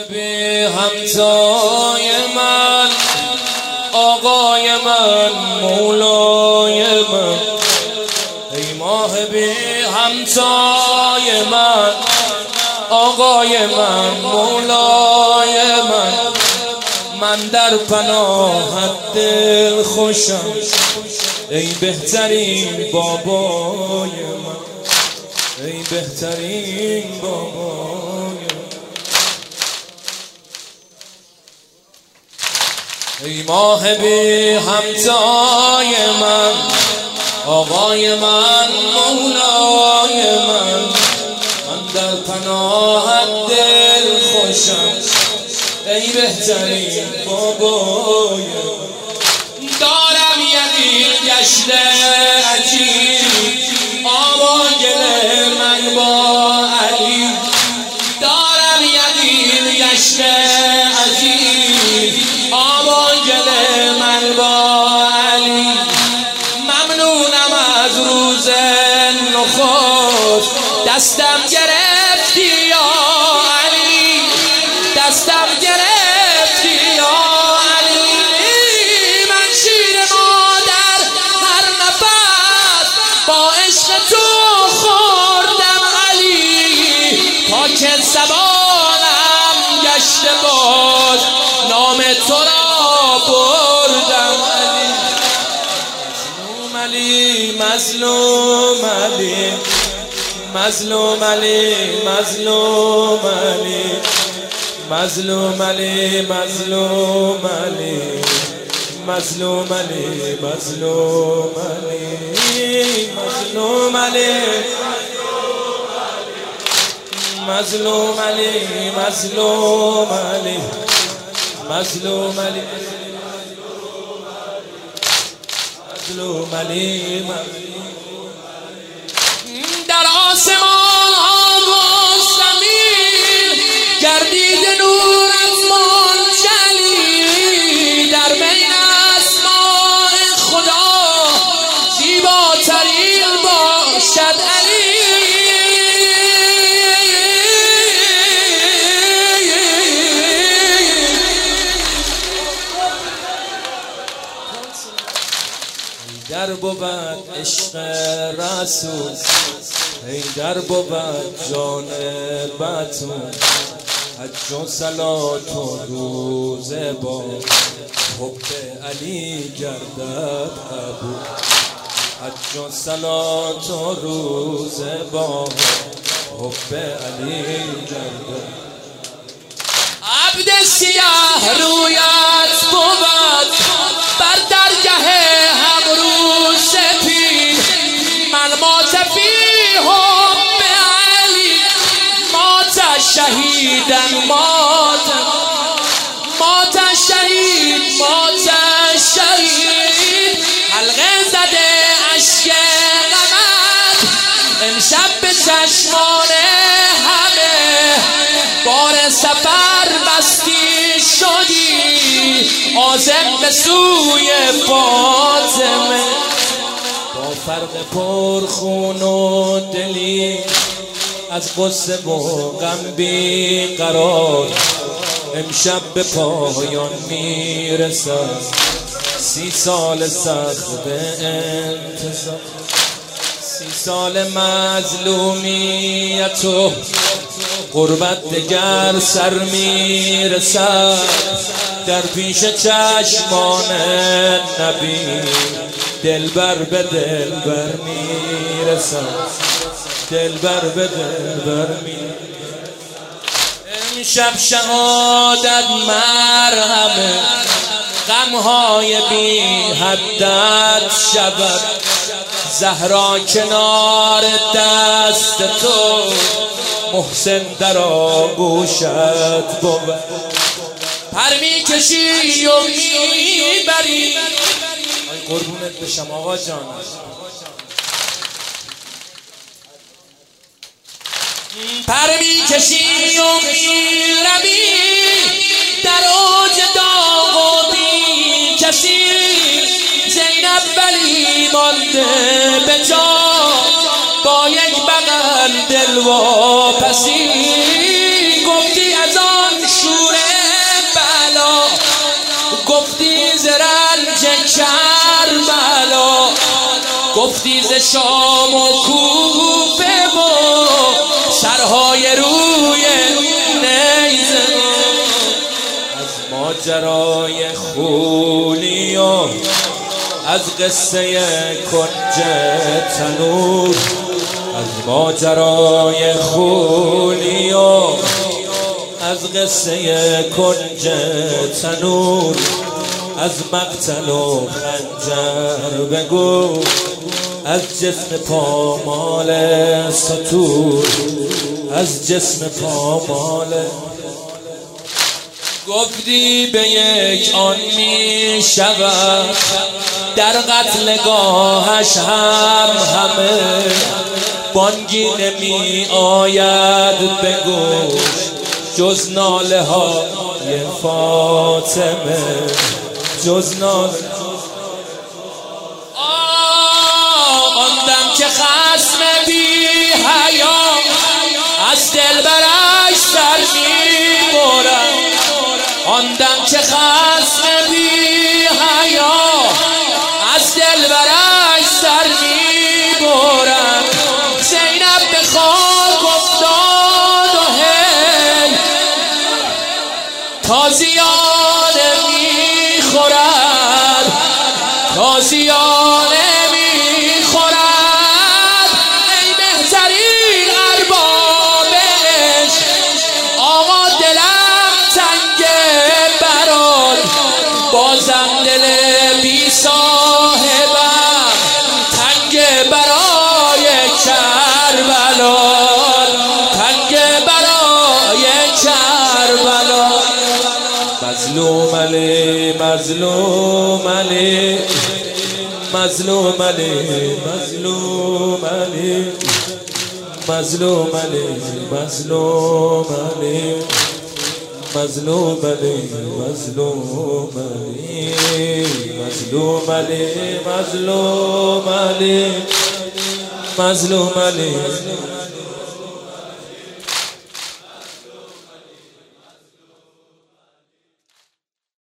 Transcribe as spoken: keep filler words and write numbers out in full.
بی همتای من، آقای من، مولای من. ای ماه بی همتای من، آقای من، مولای من. من در پناهت دل خوشم، ای بهترین بابای من، ای بهترین بابای من. ای ماه بی همتای من، آقای من، مولای من. من در پناهت دل خوشم، ای بهترین بابای من. دارم یه گشت عجیب، آواگل من با علی. دارم یه گشت عجیب، آواگل من با علی. ممنونم از روز نخست، دستم گرفتی یا علی، دستم گرفتی یا علی. من شیر مادر هر نفس با عشق تو خوردم علی، تا که زبانم گشته باز نام تو را بردم علی. مظلوم علی، مظلوم علی، مظلوم علی، مظلوم علی، مظلوم علی، مظلوم علی، مظلوم علی، مظلوم علی، مظلوم علی، مظلوم علی، مظلوم علی، مظلوم علی. در آسمان ها و زمین گردید نور از منجلی، در بین اسماء خدا زیباترین باشد علی. در بود عشق رسول، ای در بود جان بتون. حج و صلات و روزه با حب علی گردد قبول. حج و صلات و روزه با حب علی گردد. عبد سیاه رویت بود بر درگه هم رو سپید. من مات فی حب علی، مات شهیدن، مات مات شهید، مات شهید. حلقه زده اشک غمت امشب به چشمان همه. بار سفر بستی شدی عازم به سوی فاطمه. با فرق پرخون و دلی از غصه و غم بی قرار، امشب به پایان میرسد سی سال سخت انتظار. سی سال مظلومیت و غربت دگر سر میرسد، در پیش چشمان نبی دلبر به دلبر میرسد، دلبر به دلبر میرسد. امشب شهادت مرهمه، غمهای بی حدت شود. زهرا کنار دست تو، محسن در آغوشت بود. پر میکشی و میبری، آی قربونت بشم آقا جان. پر میکشی و میروی در اوج داغ و بی کسی. زینب ولی مانده به جا، با یک بغل دل واپسی. گفتی از آن شور بلا، گفتی ز رنج کربلا، گفتی ز شام و کوفه و سرهای روی نیزه، از ماجرای خولی و از قصه کنج تنور، از ماجرای خولی و از قصه کنج تنور، از مقتل و خنجر بگو، از جسم پامال ستور، از جسم پامال. گفتی به یک آن می شود در قتلگاهش هم همه، بانگی نمی آید به گوش جز ناله های فاطمه، جز ناله. آن دم که خصم بی حیا از دل برش سر می برد، آن دم که خصم بی حیا از دل برش سر می برد، زینب به خاک افتاد و هی تازیانه می خورد، تازیانه می خورد. ای بهترین ارباب عشق، آقا دلم تنگ برات، بازم دل بی صاحبم تنگ برای کربلا، تنگ برای کربلا. مظلوم علی مظلوم علی مظلوم علی مظلوم علی مظلوم علی مظلوم علی مظلوم علی مظلوم علی مظلوم علی مظلوم علی مظلوم علی